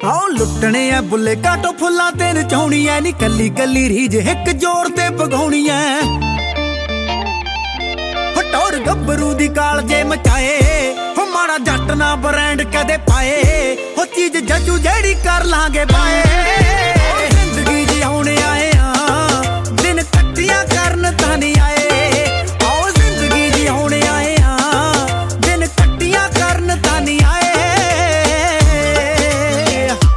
ਆਓ ਲੁੱਟਣੇ ਆ ਬੁੱਲੇ ਕਾਟੋ ਫੁੱਲਾਂ ਤੇ ਨਚਾਉਣੀ ਐ ਨੀ ਕੱਲੀ ਕੱਲੀ ਰੀਜ ਇੱਕ ਜੋੜ ਤੇ ਪਗਾਉਣੀ ਐ ਟੌਰ ਗੱਭਰੂ ਦੀ ਕਾਲ ਜੇ ਮਚਾਏ ਹੋ ਮਾੜਾ ਜੱਟ ਨਾ ਬ੍ਰਾਂਡ ਕਦੇ ਪਾਏ ਹੋ ਚੀਜ਼ ਜੱਜੂ ਜਿਹੜੀ ਕਰ ਲਾਂਗੇ ਪਾਏ